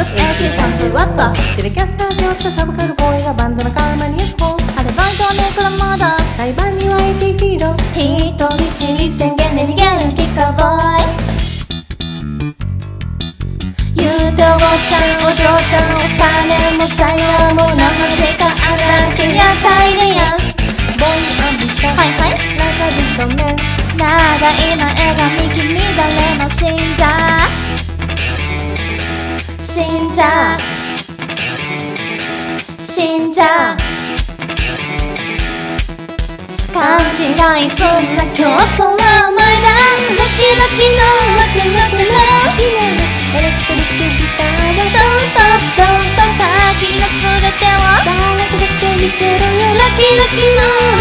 AC32 ワットテレキャスターで追ったサブカルボーイがバンドのカーマに行こうアルバイトはネクロモード対バンには AT ヒーロー一人死に宣言で逃げるキッカーボーイ言うておばちゃんお嬢ちゃんお金も才能も何も時間あるだけやったいでやすボーイアンビシャスはいはいなんかビソメン長い前髪君誰も死んじゃ死んじゃ死んじゃ勘違いそんな競争はお前だロキロキのロキロキの綺麗ですエレクトリックギターで Don't stop Don't stop 先の全てを誰かがしてみせろよロキロキの